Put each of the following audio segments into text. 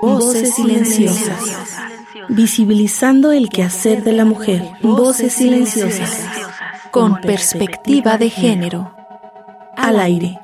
Voces silenciosas. Visibilizando el quehacer de la mujer. Voces silenciosas. Con perspectiva de género. Al aire.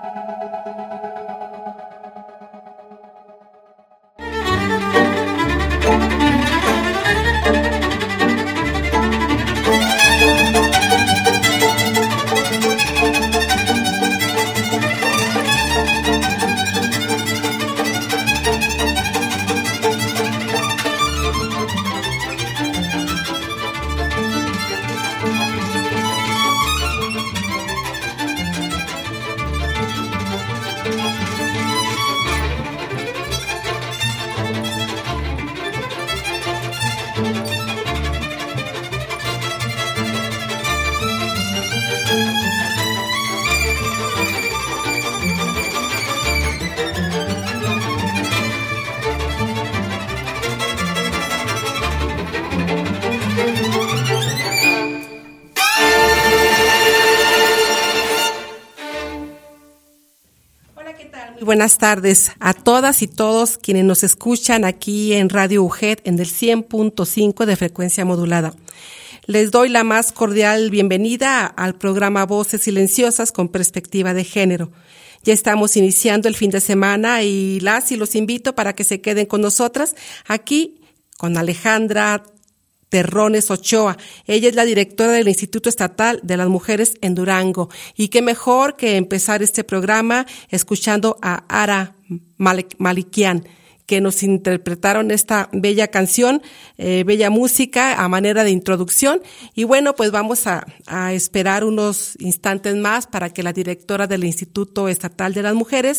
Buenas tardes a todas y todos quienes nos escuchan aquí en Radio UGED en el 100.5 de frecuencia modulada. Les doy la más cordial bienvenida al programa Voces Silenciosas con perspectiva de género. Ya estamos iniciando el fin de semana y los invito para que se queden con nosotras aquí con Alejandra Terrones Ochoa. Ella es la directora del Instituto Estatal de las Mujeres en Durango. Y qué mejor que empezar este programa escuchando a Ara Malikian, que nos interpretaron esta bella canción, bella música a manera de introducción. Y bueno, pues vamos a esperar unos instantes más para que la directora del Instituto Estatal de las Mujeres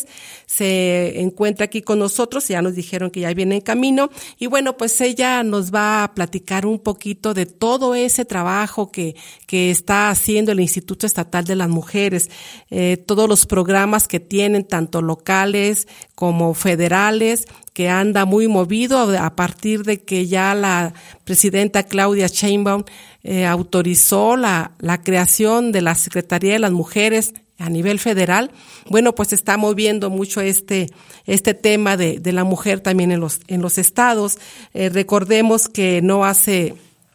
se encuentre aquí con nosotros. Ya nos dijeron que ya viene en camino. Y bueno, pues ella nos va a platicar un poquito de todo ese trabajo que está haciendo el Instituto Estatal de las Mujeres, todos los programas que tienen, tanto locales como federales, que anda muy movido a partir de que ya la presidenta Claudia Sheinbaum autorizó la creación de la Secretaría de las Mujeres a nivel federal. Bueno, pues está moviendo mucho este tema de la mujer también en los estados. Recordemos que no hace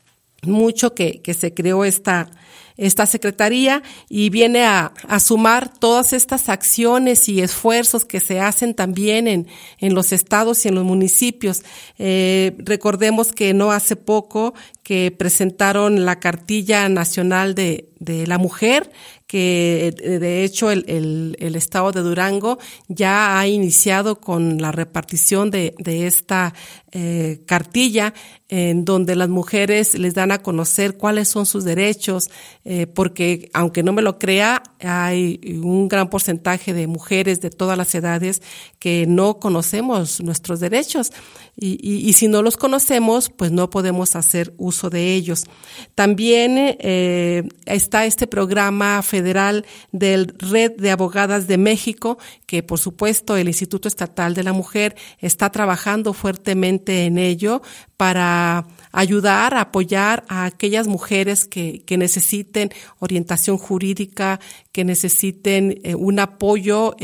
mucho que se creó esta secretaría y viene a sumar todas estas acciones y esfuerzos que se hacen también en los estados y en los municipios. Recordemos que no hace poco que presentaron la Cartilla Nacional de la Mujer, que de hecho el estado de Durango ya ha iniciado con la repartición de esta cartilla, en donde las mujeres les dan a conocer cuáles son sus derechos, porque aunque no me lo crea, hay un gran porcentaje de mujeres de todas las edades que no conocemos nuestros derechos y si no los conocemos, pues no podemos hacer uso de ellos. También está este programa federal del Red de Abogadas de México, que por supuesto el Instituto Estatal de la Mujer está trabajando fuertemente en ello para ayudar, apoyar a aquellas mujeres que necesiten orientación jurídica, que necesiten un apoyo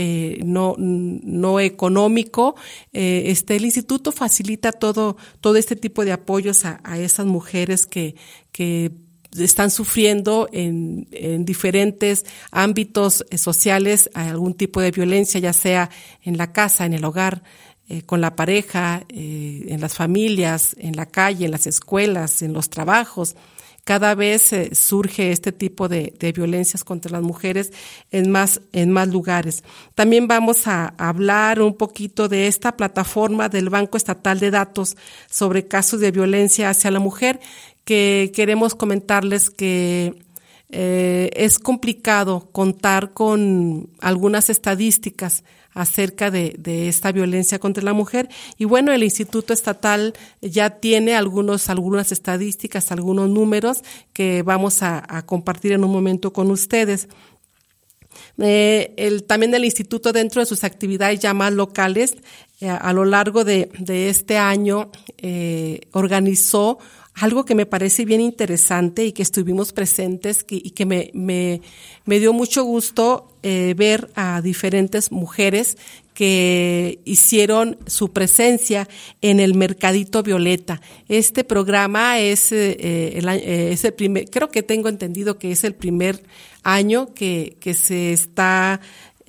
no económico. El instituto facilita todo este tipo de apoyos a esas mujeres que están sufriendo en diferentes ámbitos sociales algún tipo de violencia, ya sea en la casa, en el hogar, con la pareja, en las familias, en la calle, en las escuelas, en los trabajos. Cada vez surge este tipo de violencias contra las mujeres en más lugares. También vamos a hablar un poquito de esta plataforma del Banco Estatal de Datos sobre casos de violencia hacia la mujer, que queremos comentarles que es complicado contar con algunas estadísticas acerca de esta violencia contra la mujer. Y bueno, el Instituto Estatal ya tiene algunas estadísticas, algunos números que vamos a compartir en un momento con ustedes. También el Instituto, dentro de sus actividades ya más locales, a lo largo de este año organizó algo que me parece bien interesante y que estuvimos presentes y que me dio mucho gusto ver a diferentes mujeres que hicieron su presencia en el Mercadito Violeta. Este programa es el primer, creo que tengo entendido que es el primer año que se está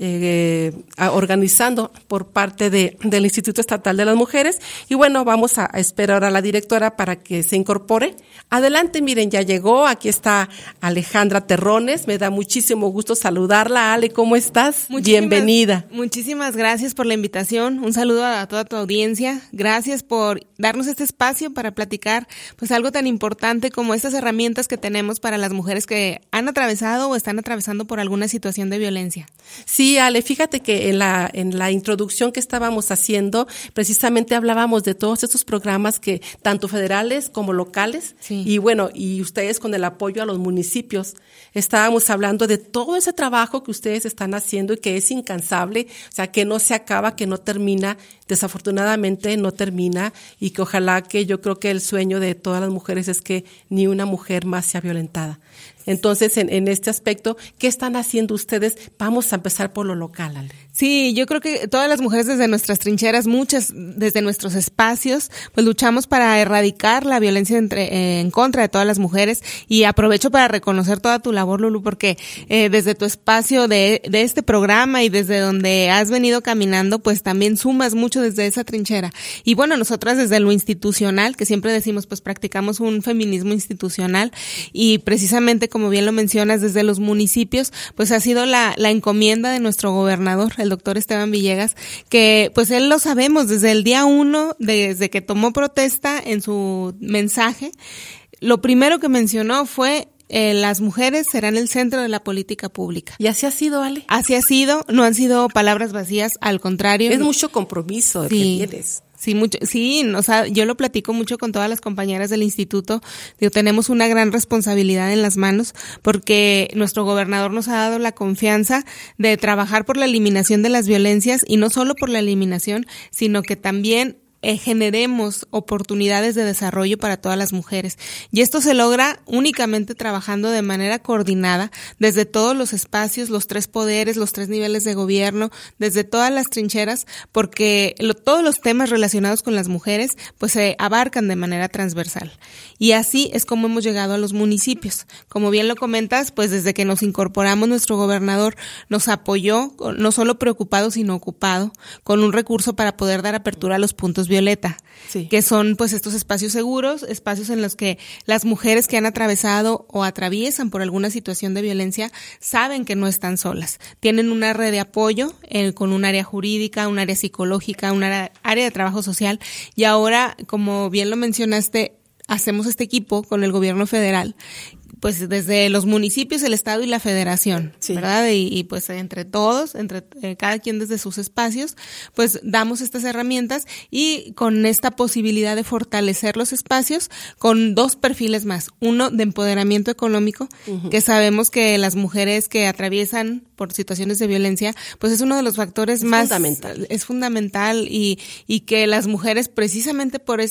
organizando por parte del Instituto Estatal de las Mujeres. Y bueno, vamos a esperar a la directora para que se incorpore. Adelante, miren, ya llegó, aquí está Alejandra Terrones, me da muchísimo gusto saludarla. Ale, ¿cómo estás? Bienvenida. Muchísimas gracias por la invitación, un saludo a toda tu audiencia, gracias por darnos este espacio para platicar pues algo tan importante como estas herramientas que tenemos para las mujeres que han atravesado o están atravesando por alguna situación de violencia. Sí, Ale, fíjate que en la introducción que estábamos haciendo, precisamente hablábamos de todos estos programas que tanto federales como locales, sí. Y bueno, y ustedes con el apoyo a los municipios, estábamos hablando de todo ese trabajo que ustedes están haciendo y que es incansable, o sea, que no se acaba, que no termina, desafortunadamente no termina, y que ojalá, que yo creo que el sueño de todas las mujeres es que ni una mujer más sea violentada. Entonces, en este aspecto, ¿qué están haciendo ustedes? Vamos a empezar por lo local, Ale. Sí, yo creo que todas las mujeres desde nuestras trincheras, muchas desde nuestros espacios, pues luchamos para erradicar la violencia en contra de todas las mujeres, y aprovecho para reconocer toda tu labor, Lulu, porque desde tu espacio de este programa y desde donde has venido caminando, pues también sumas mucho desde esa trinchera. Y bueno, nosotras desde lo institucional, que siempre decimos, pues practicamos un feminismo institucional, y precisamente como bien lo mencionas, desde los municipios, pues ha sido la encomienda de nuestro gobernador, el doctor Esteban Villegas, que pues él lo sabemos desde el día 1, desde que tomó protesta en su mensaje, lo primero que mencionó fue las mujeres serán el centro de la política pública. ¿Y así ha sido, Ale? Así ha sido, no han sido palabras vacías, al contrario. Es mucho compromiso que tienes. Sí, mucho, sí, o sea, yo lo platico mucho con todas las compañeras del instituto. Digo, tenemos una gran responsabilidad en las manos porque nuestro gobernador nos ha dado la confianza de trabajar por la eliminación de las violencias, y no solo por la eliminación, sino que también generemos oportunidades de desarrollo para todas las mujeres. Y esto se logra únicamente trabajando de manera coordinada desde todos los espacios, los 3 poderes, los 3 niveles de gobierno, desde todas las trincheras, porque todos los temas relacionados con las mujeres pues se abarcan de manera transversal. Y así es como hemos llegado a los municipios. Como bien lo comentas, pues desde que nos incorporamos, nuestro gobernador nos apoyó, no solo preocupado sino ocupado, con un recurso para poder dar apertura a los puntos violeta, sí, que son pues estos espacios seguros, espacios en los que las mujeres que han atravesado o atraviesan por alguna situación de violencia saben que no están solas. Tienen una red de apoyo con un área jurídica, un área psicológica, un área de trabajo social, y ahora, como bien lo mencionaste, hacemos este equipo con el gobierno federal, pues desde los municipios, el estado y la federación, sí, ¿verdad? Y pues entre todos, cada quien desde sus espacios, pues damos estas herramientas, y con esta posibilidad de fortalecer los espacios con 2 perfiles más. Uno de empoderamiento económico, uh-huh, que sabemos que las mujeres que atraviesan por situaciones de violencia, pues es uno de los factores más fundamental. Es fundamental, y que las mujeres, precisamente por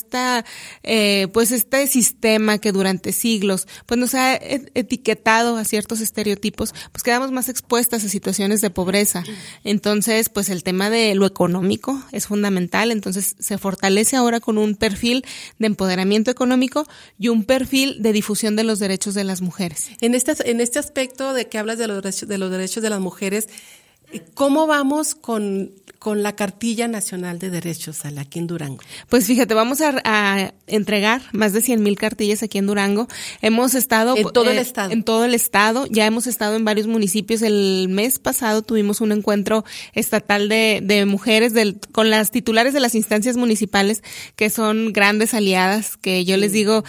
pues este sistema que durante siglos pues nos ha etiquetado a ciertos estereotipos, pues quedamos más expuestas a situaciones de pobreza. Entonces, pues el tema de lo económico es fundamental. Entonces se fortalece ahora con un perfil de empoderamiento económico y un perfil de difusión de los derechos de las mujeres. En este aspecto de que hablas de los derechos de las mujeres, ¿cómo vamos con la Cartilla Nacional de Derechos aquí en Durango? Pues fíjate, vamos a entregar más de 100,000 cartillas aquí en Durango. Hemos estado en todo el estado. En todo el estado, ya hemos estado en varios municipios. El mes pasado tuvimos un encuentro estatal de mujeres con las titulares de las instancias municipales, que son grandes aliadas, que yo les digo,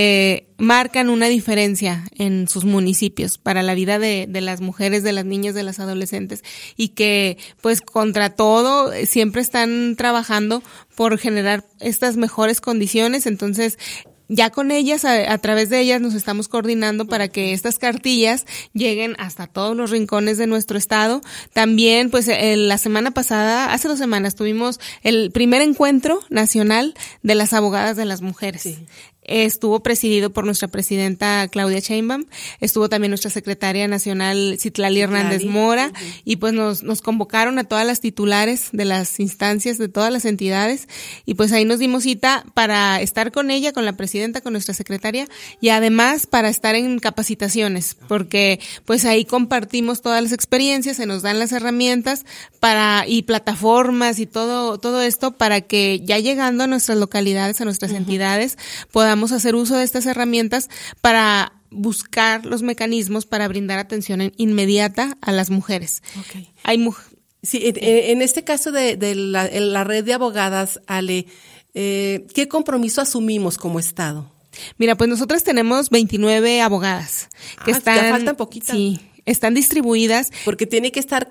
marcan una diferencia en sus municipios para la vida de las mujeres, de las niñas, de las adolescentes, y que pues contra todo siempre están trabajando por generar estas mejores condiciones. Entonces, ya con ellas, a través de ellas nos estamos coordinando para que estas cartillas lleguen hasta todos los rincones de nuestro estado. También, pues, la semana pasada, hace 2 semanas, tuvimos el primer encuentro nacional de las abogadas de las mujeres. Sí. estuvo presidido por nuestra presidenta Claudia Sheinbaum, estuvo también nuestra secretaria nacional Citlali Hernández Mora, y pues nos convocaron a todas las titulares de las instancias de todas las entidades, y pues ahí nos dimos cita para estar con ella, con la presidenta, con nuestra secretaria, y además para estar en capacitaciones, porque pues ahí compartimos todas las experiencias, se nos dan las herramientas y plataformas y todo esto para que ya llegando a nuestras localidades, a nuestras entidades, podamos hacer uso de estas herramientas para buscar los mecanismos para brindar atención inmediata a las mujeres. Okay. Sí, en este caso de la red de abogadas, Ale, ¿qué compromiso asumimos como Estado? Mira, pues nosotras tenemos 29 abogadas que están. Ya faltan poquitas. Sí. Están distribuidas. Porque tiene que estar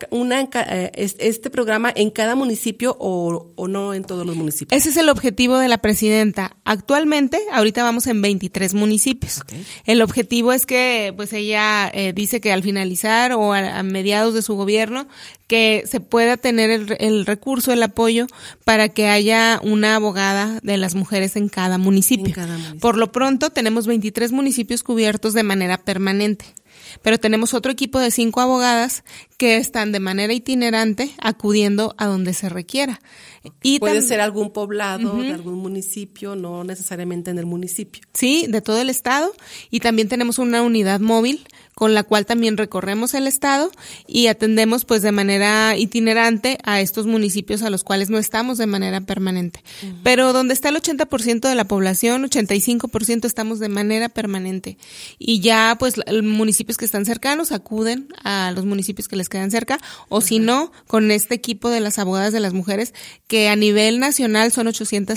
este programa en cada municipio o no en todos los municipios. Ese es el objetivo de la presidenta. Actualmente, ahorita vamos en 23 municipios. Okay. El objetivo es que, pues ella dice que al finalizar o a mediados de su gobierno, que se pueda tener el recurso, el apoyo para que haya una abogada de las mujeres en cada municipio. Por lo pronto, tenemos 23 municipios cubiertos de manera permanente. Pero tenemos otro equipo de 5 abogadas que están de manera itinerante acudiendo a donde se requiera. Y puede ser algún poblado de algún municipio, no necesariamente en el municipio. Sí, de todo el estado. Y también tenemos una unidad móvil con la cual también recorremos el estado y atendemos pues de manera itinerante a estos municipios a los cuales no estamos de manera permanente. Pero donde está el 80% de la población, 85% estamos de manera permanente. Y ya pues los municipios que están cercanos acuden a los municipios que les quedan cerca, o si no, con este equipo de las abogadas de las mujeres, que a nivel nacional son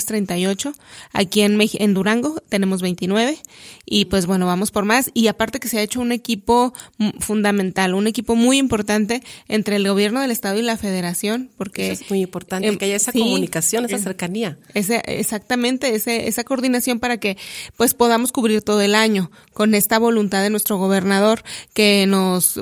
838, aquí en Durango tenemos 29, y pues bueno, vamos por más, y aparte que se ha hecho un equipo fundamental, un equipo muy importante entre el gobierno del estado y la federación, porque eso es muy importante, que haya esa comunicación, esa cercanía. Exactamente, esa coordinación para que pues podamos cubrir todo el año con esta voluntad de nuestro gobernador que nos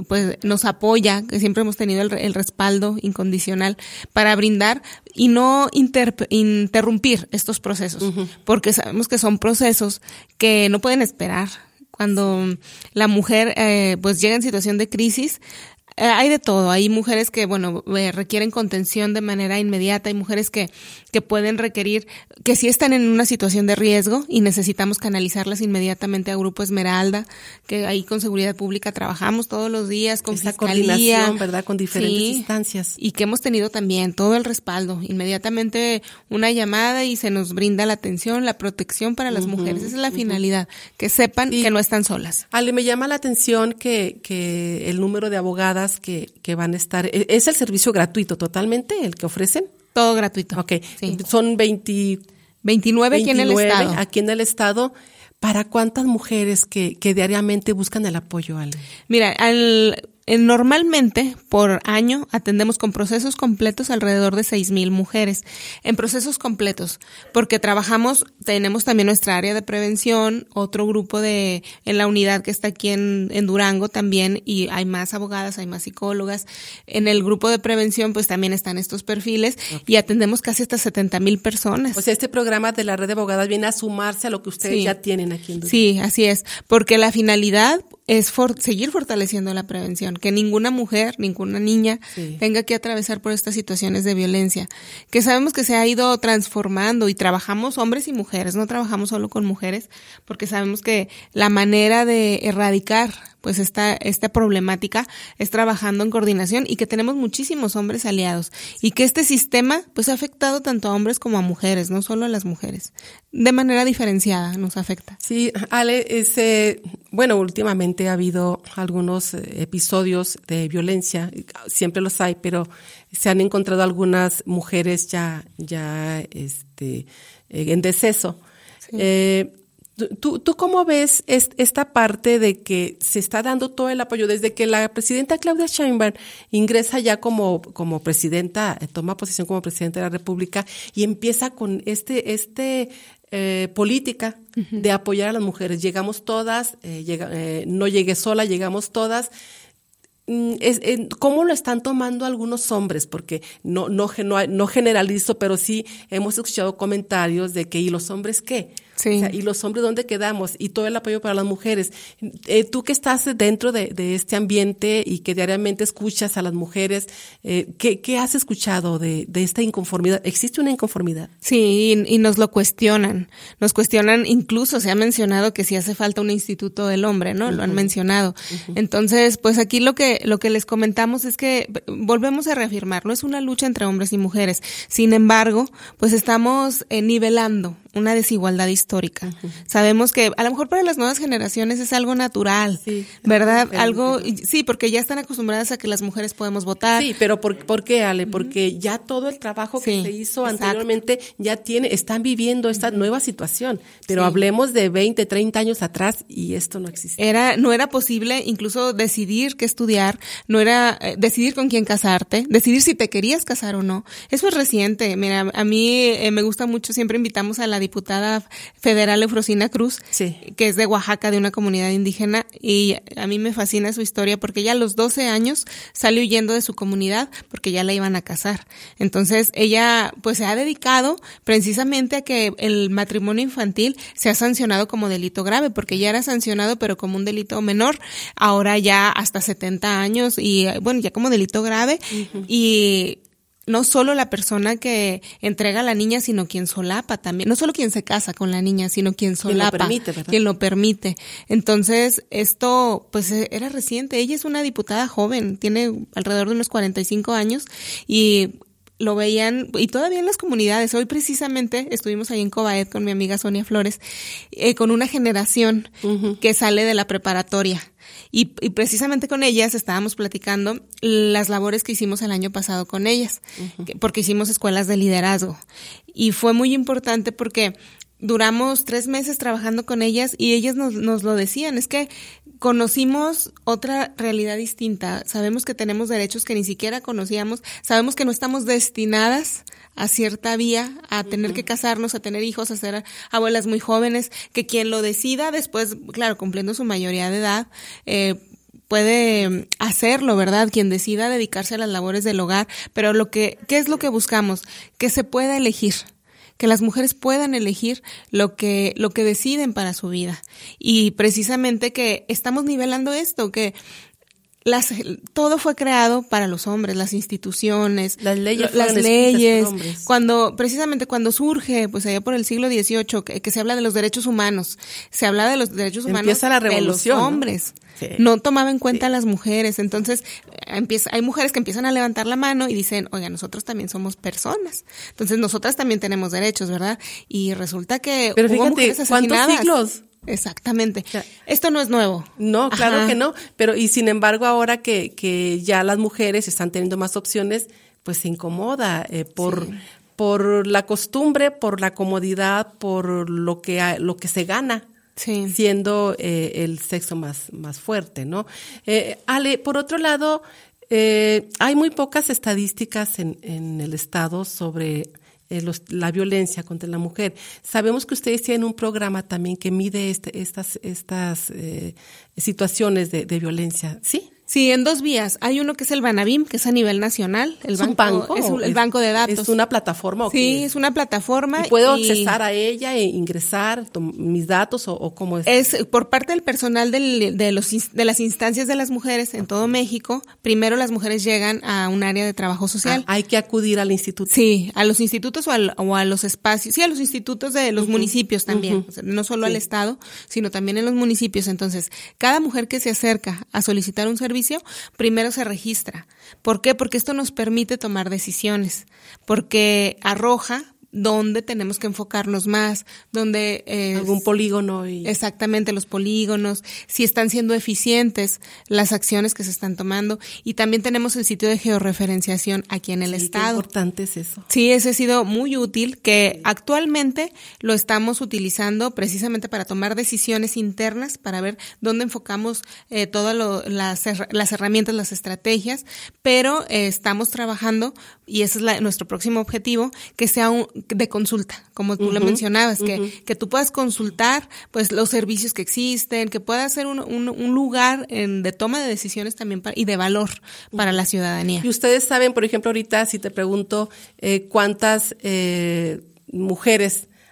apoya, que siempre hemos tenido el respaldo incondicional para brindar y no interrumpir estos procesos, porque sabemos que son procesos que no pueden esperar. Cuando la mujer pues llega en situación de crisis, hay de todo. Hay mujeres que, requieren contención de manera inmediata. Hay mujeres que pueden requerir, que sí están en una situación de riesgo y necesitamos canalizarlas inmediatamente a Grupo Esmeralda, que ahí con Seguridad Pública trabajamos todos los días, con esa Fiscalía. Coordinación, ¿verdad? Con diferentes instancias. Y que hemos tenido también todo el respaldo. Inmediatamente una llamada y se nos brinda la atención, la protección para las mujeres. Esa es la finalidad, que sepan que no están solas. Ale, me llama la atención que el número de abogadas que van a estar, ¿es el servicio gratuito totalmente el que ofrecen? Todo gratuito. Okay. Sí. Son 29 aquí en el estado. Aquí en el estado. ¿Para cuántas mujeres que diariamente buscan el apoyo, Ale? Mira, normalmente por año atendemos con procesos completos alrededor de 6,000 mujeres, en procesos completos, porque tenemos también nuestra área de prevención, otro grupo en la unidad que está aquí en Durango también, y hay más abogadas, hay más psicólogas. En el grupo de prevención pues también están estos perfiles, y atendemos casi hasta 70,000 personas. O sea, este programa de la red de abogadas viene a sumarse a lo que ustedes ya tienen aquí en Durango. Sí, así es, porque la finalidad es seguir fortaleciendo la prevención, que ninguna mujer, ninguna niña tenga que atravesar por estas situaciones de violencia, que sabemos que se ha ido transformando y trabajamos hombres y mujeres, no trabajamos solo con mujeres, porque sabemos que la manera de erradicar pues esta problemática es trabajando en coordinación, y que tenemos muchísimos hombres aliados, y que este sistema pues ha afectado tanto a hombres como a mujeres, no solo a las mujeres, de manera diferenciada nos afecta. Sí, Ale, últimamente ha habido algunos episodios de violencia, siempre los hay, pero se han encontrado algunas mujeres ya en deceso. Sí. ¿Tú cómo ves esta parte de que se está dando todo el apoyo desde que la presidenta Claudia Sheinbaum ingresa ya como presidenta, toma posesión como presidenta de la República y empieza con política de apoyar a las mujeres? Llegamos todas, no llegué sola, llegamos todas. ¿Cómo lo están tomando algunos hombres? Porque no generalizo, pero sí hemos escuchado comentarios de que ¿y los hombres qué? Sí. O sea, ¿y los hombres dónde quedamos? Y todo el apoyo para las mujeres. Tú que estás dentro de este ambiente y que diariamente escuchas a las mujeres, ¿qué has escuchado de esta inconformidad? ¿Existe una inconformidad? Sí, y nos lo cuestionan. Nos cuestionan, incluso se ha mencionado que si hace falta un instituto del hombre, ¿no? Lo han mencionado. Entonces, pues aquí lo que les comentamos es que volvemos a reafirmarlo, es una lucha entre hombres y mujeres. Sin embargo, pues estamos nivelando una desigualdad histórica. Sabemos que a lo mejor para las nuevas generaciones es algo natural, sí, ¿verdad? Sí, porque ya están acostumbradas a que las mujeres podemos votar. Sí, pero ¿por qué, Ale? Porque ya todo el trabajo que se hizo anteriormente están viviendo esta nueva situación. Pero hablemos de 20, 30 años atrás y esto no existía. No era posible incluso decidir qué estudiar, no era decidir con quién casarte, decidir si te querías casar o no. Eso es reciente. Mira, a mí me gusta mucho, siempre invitamos a la diputada federal Eufrosina Cruz, que es de Oaxaca, de una comunidad indígena, y a mí me fascina su historia porque ella a los 12 años salió huyendo de su comunidad porque ya la iban a casar. Entonces ella pues se ha dedicado precisamente a que el matrimonio infantil sea sancionado como delito grave, porque ya era sancionado pero como un delito menor, ahora ya hasta 70 años y bueno, ya como delito grave. Y no solo la persona que entrega a la niña, sino quien solapa también. No solo quien se casa con la niña, sino quien solapa. Quien lo permite, ¿verdad? Quien lo permite. Entonces, esto pues era reciente. Ella es una diputada joven, tiene alrededor de unos 45 años y lo veían, y todavía en las comunidades. Hoy precisamente estuvimos ahí en Cobaed con mi amiga Sonia Flores, con una generación que sale de la preparatoria. Y precisamente con ellas estábamos platicando las labores que hicimos el año pasado con ellas, porque hicimos escuelas de liderazgo. Y fue muy importante porque duramos 3 meses trabajando con ellas y ellas nos lo decían, es que conocimos otra realidad distinta, sabemos que tenemos derechos que ni siquiera conocíamos, sabemos que no estamos destinadas a cierta vía, a tener que casarnos, a tener hijos, a ser abuelas muy jóvenes, que quien lo decida después, claro, cumpliendo su mayoría de edad, puede hacerlo, ¿verdad? Quien decida dedicarse a las labores del hogar, pero ¿qué es lo que buscamos? Que se pueda elegir, que las mujeres puedan elegir lo que deciden para su vida. Y precisamente que estamos nivelando esto, que todo fue creado para los hombres, las instituciones, las leyes, precisamente cuando surge, pues allá por el siglo XVIII, que se habla de los derechos humanos, se habla de los derechos humanos empieza la revolución, de los hombres. No tomaba en cuenta a las mujeres, entonces hay mujeres que empiezan a levantar la mano y dicen, oiga, nosotros también somos personas, entonces nosotras también tenemos derechos, ¿verdad? Y resulta que pero hubo fíjate, mujeres asesinadas. ¿cuántos siglos? Exactamente. Esto no es nuevo. No, claro que no, pero y sin embargo ahora que ya las mujeres están teniendo más opciones, pues se incomoda por la costumbre, por la comodidad, por lo que se gana. Sí. Siendo el sexo más fuerte, ¿no? Ale, por otro lado, hay muy pocas estadísticas en el Estado sobre la violencia contra la mujer. Sabemos que ustedes tienen un programa también que mide estas situaciones de violencia, ¿sí? Sí, en 2 vías. Hay uno que es el Banabim, que es a nivel nacional. ¿Es un banco? Es el banco de datos. ¿Es una plataforma o qué? Sí, es una plataforma. ¿Y puedo accesar a ella e ingresar mis datos o cómo es? Es por parte del personal de las instancias de las mujeres en todo México. Primero las mujeres llegan a un área de trabajo social. Hay que acudir al instituto. Sí, a los institutos o a los espacios. Sí, a los institutos de los municipios también. O sea, no solo al Estado, sino también en los municipios. Entonces, cada mujer que se acerca a solicitar un servicio, primero se registra. ¿Por qué? Porque esto nos permite tomar decisiones, porque arroja dónde tenemos que enfocarnos más, dónde algún polígono exactamente, los polígonos, si están siendo eficientes las acciones que se están tomando, y también tenemos el sitio de georreferenciación aquí en el Estado. Qué importante es eso. Sí, ese ha sido muy útil, que actualmente lo estamos utilizando precisamente para tomar decisiones internas, para ver dónde enfocamos todas las herramientas, las estrategias, pero estamos trabajando, y ese es nuestro próximo objetivo, que sea de consulta, como tú lo mencionabas, que tú puedas consultar pues los servicios que existen, que pueda ser un lugar de toma de decisiones también y de valor para la ciudadanía. Y ustedes saben, por ejemplo, ahorita si te pregunto cuántas mujeres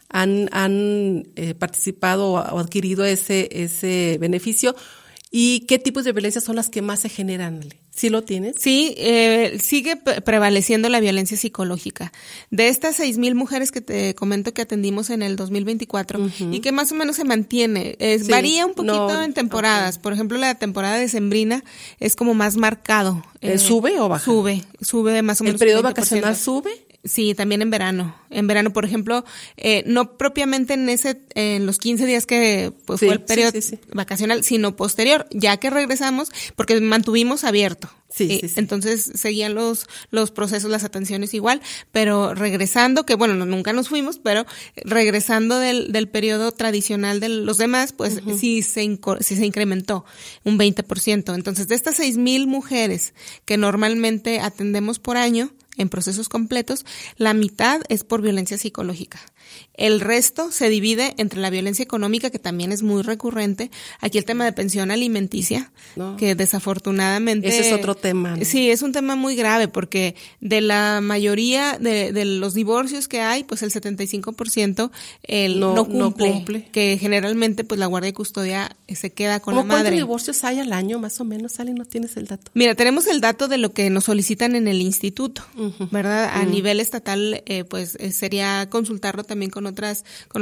han participado o adquirido ese beneficio. ¿Y qué tipos de violencias son las que más se generan? ¿Sí lo tienes? Sí, sigue prevaleciendo la violencia psicológica. De estas 6,000 mujeres que te comento que atendimos en el 2024 y que más o menos se mantiene, varía un poquito en temporadas. Okay. Por ejemplo, la temporada decembrina es como más marcado. ¿Sube o baja? Sube más o menos. ¿El periodo vacacional sube? Sí, también en verano. En verano, por ejemplo, no propiamente en los 15 días que fue el periodo vacacional, sino posterior, ya que regresamos, porque mantuvimos abierto. Sí. Entonces seguían los procesos, las atenciones igual, pero regresando, que bueno, nunca nos fuimos, pero regresando del periodo tradicional de los demás, pues sí se incrementó un 20%. Entonces, de estas 6,000 mujeres que normalmente atendemos por año, en procesos completos, la mitad es por violencia psicológica. El resto se divide entre la violencia económica, que también es muy recurrente. Aquí el tema de pensión alimenticia, que desafortunadamente... Ese es otro tema, ¿no? Sí, es un tema muy grave porque de la mayoría de los divorcios que hay, pues el 75% no cumple. Que generalmente pues la guardia y custodia se queda con la madre. ¿Cuántos divorcios hay al año más o menos, Sally? ¿No tienes el dato? Mira, tenemos el dato de lo que nos solicitan en el instituto, ¿verdad? A nivel estatal, pues sería consultarlo también con otras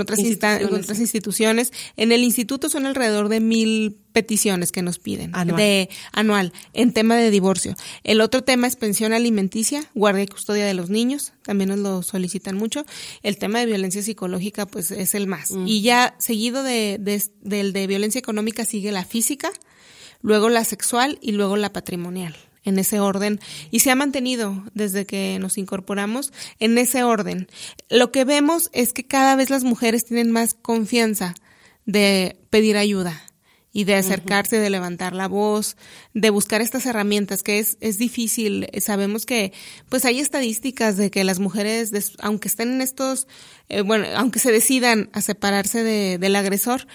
instituciones. En el instituto son alrededor de 1,000 peticiones que nos piden anual en tema de divorcio. El otro tema es pensión alimenticia, guardia y custodia de los niños, también nos lo solicitan mucho. El tema de violencia psicológica pues es el más. Y ya seguido del de violencia económica sigue la física, luego la sexual y luego la patrimonial. En ese orden, y se ha mantenido desde que nos incorporamos en ese orden. Lo que vemos es que cada vez las mujeres tienen más confianza de pedir ayuda y de acercarse, de levantar la voz, de buscar estas herramientas, que es difícil. Sabemos que pues hay estadísticas de que las mujeres, aunque estén en estos, aunque se decidan a separarse del agresor,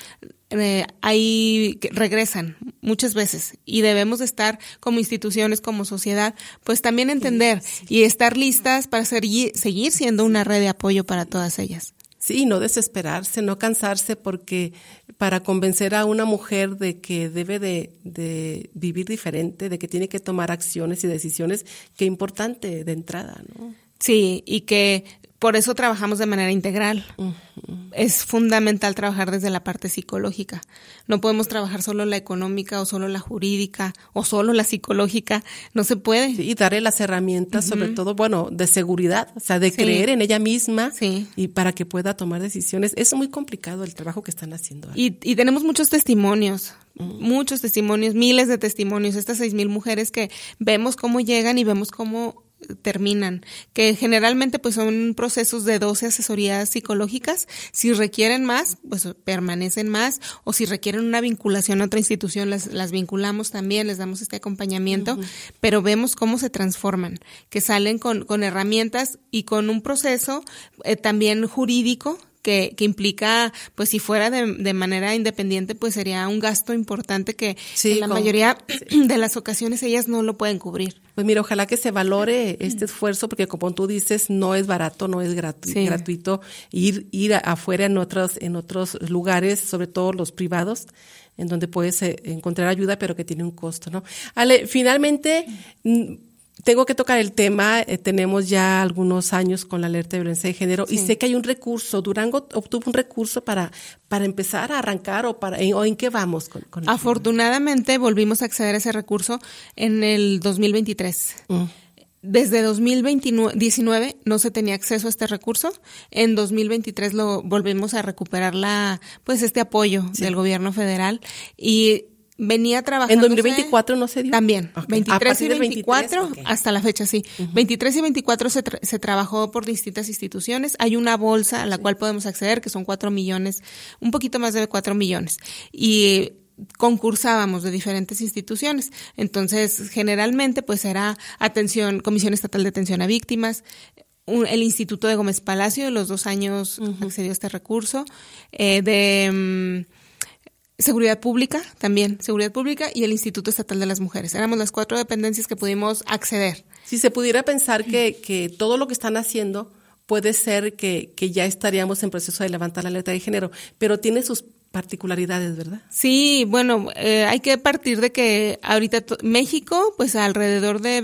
ahí regresan muchas veces, y debemos de estar como instituciones, como sociedad, pues también entender y estar listas para seguir siendo una red de apoyo para todas ellas. Sí, no desesperarse, no cansarse, porque para convencer a una mujer de que debe de vivir diferente, de que tiene que tomar acciones y decisiones, qué importante de entrada, ¿no? Sí, y que por eso trabajamos de manera integral. Es fundamental trabajar desde la parte psicológica. No podemos trabajar solo la económica o solo la jurídica o solo la psicológica. No se puede. Sí, y darle las herramientas, sobre todo, de seguridad, o sea, de creer en ella misma y para que pueda tomar decisiones. Es muy complicado el trabajo que están haciendo. Y tenemos muchos testimonios. Muchos testimonios, miles de testimonios. Estas 6,000 mujeres que vemos cómo llegan y vemos cómo terminan, que generalmente pues son procesos de 12 asesorías psicológicas. Si requieren más, pues permanecen más, o si requieren una vinculación a otra institución, las vinculamos también, les damos este acompañamiento, pero vemos cómo se transforman, que salen con herramientas y con un proceso también jurídico que implica, pues si fuera de manera independiente, pues sería un gasto importante que en la mayoría de las ocasiones ellas no lo pueden cubrir. Pues mira, ojalá que se valore este esfuerzo, porque como tú dices, no es barato, no es gratuito ir afuera en otros lugares, sobre todo los privados, en donde puedes encontrar ayuda, pero que tiene un costo, ¿no? Ale, finalmente, tengo que tocar el tema. Tenemos ya algunos años con la alerta de violencia de género y sé que hay un recurso. Durango obtuvo un recurso para empezar a arrancar o en qué vamos con Afortunadamente volvimos a acceder a ese recurso en el 2023. Desde 2019 no se tenía acceso a este recurso. En 2023 lo volvimos a recuperar este apoyo del gobierno federal, y venía trabajando. ¿En 2024 no se dio? También. Okay. 23 y 24, hasta la fecha, sí. 23 y 24 se trabajó por distintas instituciones. Hay una bolsa a la cual podemos acceder, que son 4 millones, un poquito más de 4 millones. Y concursábamos de diferentes instituciones. Entonces, generalmente, pues era Comisión Estatal de Atención a Víctimas, el Instituto de Gómez Palacio, los 2 años accedió a este recurso, Seguridad Pública y el Instituto Estatal de las Mujeres. Éramos las 4 dependencias que pudimos acceder. Si se pudiera pensar que todo lo que están haciendo puede ser que ya estaríamos en proceso de levantar la alerta de género, pero tiene sus particularidades, ¿verdad? Sí, bueno, hay que partir de que ahorita México, pues alrededor de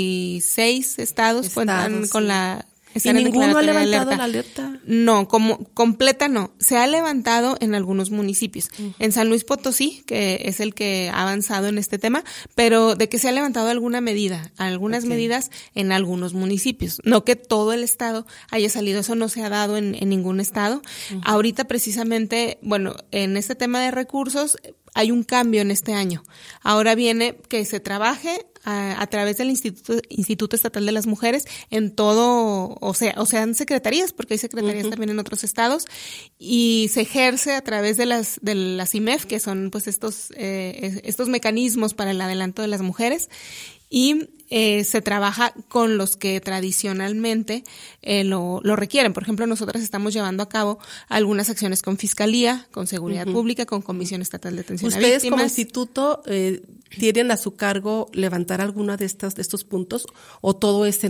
26 estados cuentan con la... ¿Y ninguno ha levantado la alerta? No, como completa no. Se ha levantado en algunos municipios. En San Luis Potosí, que es el que ha avanzado en este tema, pero de que se ha levantado algunas medidas en algunos municipios. No que todo el estado haya salido, eso no se ha dado en ningún estado. Ahorita precisamente, bueno, en este tema de recursos hay un cambio en este año. Ahora viene que se trabaje a través del Instituto Estatal de las Mujeres en todo, o sea, en secretarías, porque hay secretarías también en otros estados, y se ejerce a través de las IMEF, que son pues estos mecanismos para el adelanto de las mujeres, y se trabaja con los que tradicionalmente lo requieren. Por ejemplo, nosotras estamos llevando a cabo algunas acciones con Fiscalía, con Seguridad Pública, con Comisión Estatal de Atención a Víctimas. ¿Ustedes como instituto tienen a su cargo levantar alguno de estos puntos o todo es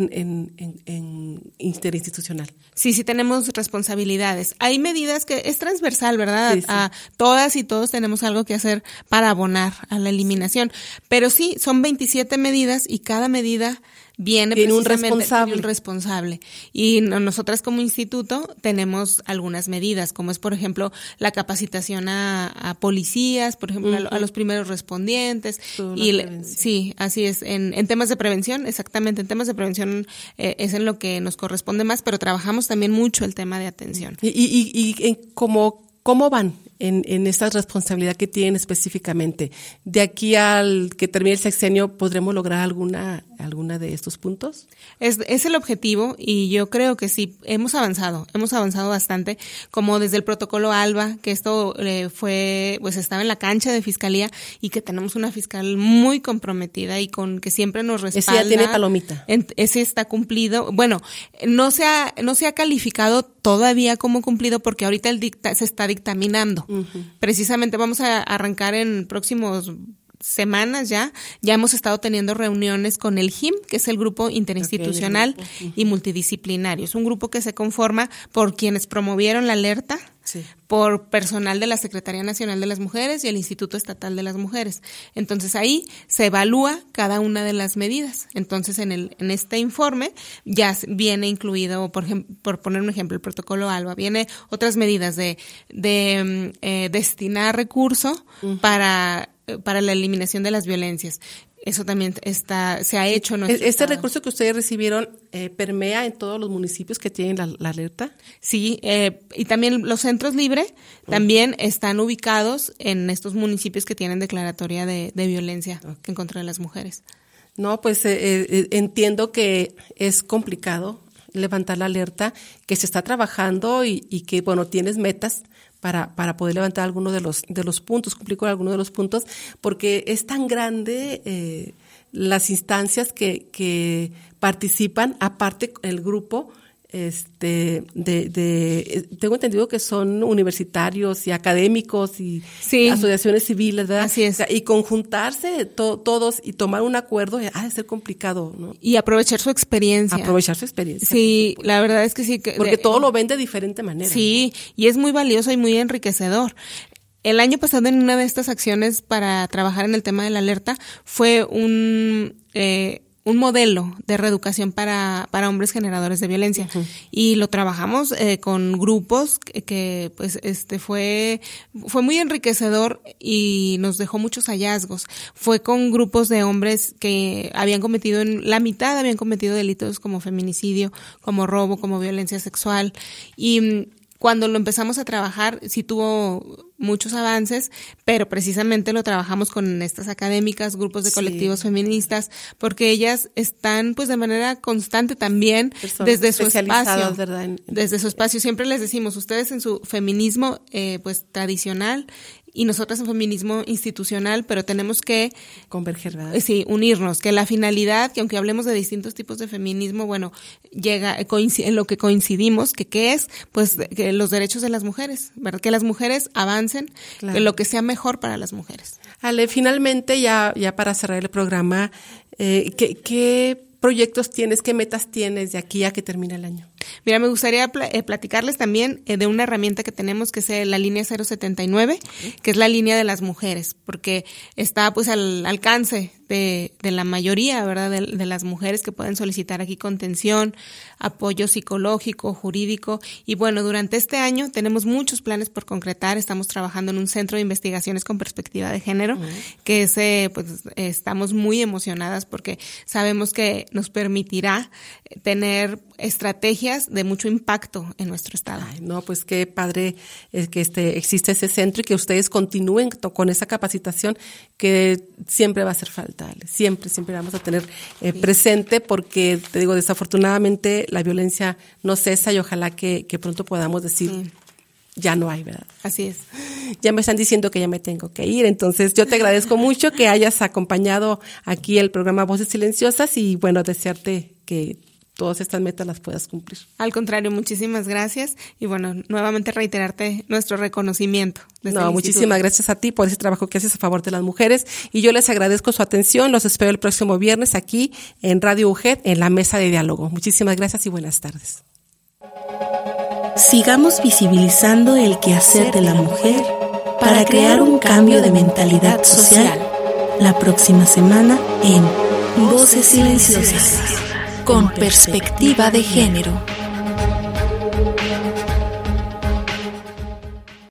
en interinstitucional? Sí tenemos responsabilidades. Hay medidas que es transversal, ¿verdad? Sí. A todas y todos tenemos algo que hacer para abonar a la eliminación. Pero sí, son 27 medidas y cada medida viene precisamente un responsable. Y nosotras como instituto tenemos algunas medidas, como es, por ejemplo, la capacitación a policías, por ejemplo, a los primeros respondientes. Sí, así es. En temas de prevención, exactamente, en temas de prevención es en lo que nos corresponde más, pero trabajamos también mucho el tema de atención. ¿Y cómo van en esta responsabilidad que tienen específicamente? De aquí al que termine el sexenio, ¿podremos lograr alguna de estos puntos? Es el objetivo y yo creo que sí, hemos avanzado bastante, como desde el protocolo ALBA, que esto estaba en la cancha de Fiscalía y que tenemos una fiscal muy comprometida y con que siempre nos respalda. Ese ya tiene palomita. Ese está cumplido. Bueno, no se ha calificado todavía como cumplido porque ahorita se está dictaminando. Precisamente vamos a arrancar en próximos semanas ya hemos estado teniendo reuniones con el GIM, que es el grupo interinstitucional y multidisciplinario. Es un grupo que se conforma por quienes promovieron la alerta, por personal de la Secretaría Nacional de las Mujeres y el Instituto Estatal de las Mujeres. Entonces ahí se evalúa cada una de las medidas. Entonces en este informe ya viene incluido, por poner un ejemplo, el protocolo ALBA, viene otras medidas de destinar recurso para la eliminación de las violencias. Eso también se ha hecho. ¿Este recurso que ustedes recibieron permea en todos los municipios que tienen la alerta? Sí, y también los centros Libre también están ubicados en estos municipios que tienen declaratoria de violencia en contra de las mujeres. No, pues entiendo que es complicado levantar la alerta, que se está trabajando y que, bueno, tienes metas para poder levantar alguno de los puntos, cumplir con alguno de los puntos, porque es tan grande las instancias que participan, aparte el grupo, tengo entendido que son universitarios y académicos y asociaciones civiles, ¿verdad? Así es. O sea, y conjuntarse todos y tomar un acuerdo ha de ser complicado, ¿no? Y aprovechar su experiencia. Sí, la verdad es que sí. Porque todo lo ven de diferente manera. Sí, ¿no? Y es muy valioso y muy enriquecedor. El año pasado, en una de estas acciones para trabajar en el tema de la alerta, fue un modelo de reeducación para hombres generadores de violencia. Y lo trabajamos con grupos que pues fue muy enriquecedor y nos dejó muchos hallazgos. Fue con grupos de hombres que la mitad habían cometido delitos como feminicidio, como robo, como violencia sexual. Y cuando lo empezamos a trabajar, sí tuvo muchos avances, pero precisamente lo trabajamos con estas académicas, grupos de colectivos feministas, porque ellas están pues de manera constante también desde su espacio, ¿verdad? Desde su espacio. Siempre les decimos, ustedes en su feminismo pues tradicional y nosotras en feminismo institucional, pero tenemos que converger, ¿verdad? Sí, unirnos, que la finalidad, que aunque hablemos de distintos tipos de feminismo, bueno, llega en lo que coincidimos, que es pues que los derechos de las mujeres, ¿verdad? Que las mujeres avancen, que lo que sea mejor para las mujeres. Ale, finalmente ya para cerrar el programa, ¿qué proyectos tienes, qué metas tienes de aquí a que termine el año? Mira, me gustaría platicarles también de una herramienta que tenemos que es la línea 079, que es la línea de las mujeres, porque está pues al alcance de la mayoría, ¿verdad? De las mujeres que pueden solicitar aquí contención, apoyo psicológico, jurídico. Y bueno, durante este año tenemos muchos planes por concretar. Estamos trabajando en un centro de investigaciones con perspectiva de género, que pues estamos muy emocionadas porque sabemos que nos permitirá tener estrategias de mucho impacto en nuestro estado. Ay, no, pues qué padre es que existe ese centro y que ustedes continúen con esa capacitación que siempre va a hacer falta. Siempre vamos a tener presente, porque te digo, desafortunadamente la violencia no cesa y ojalá que pronto podamos decir ya no hay, ¿verdad? Así es. Ya me están diciendo que ya me tengo que ir, entonces yo te agradezco mucho que hayas acompañado aquí el programa Voces Silenciosas y bueno, desearte que todas estas metas las puedas cumplir. Al contrario, muchísimas gracias y bueno, nuevamente reiterarte nuestro reconocimiento. No, muchísimas gracias a ti por ese trabajo que haces a favor de las mujeres y yo les agradezco su atención. Los espero el próximo viernes aquí en Radio UGED en la mesa de diálogo. Muchísimas gracias y buenas tardes. Sigamos visibilizando el quehacer de la mujer para crear un cambio de mentalidad social. La próxima semana en Voces Silenciosas. Con perspectiva de género.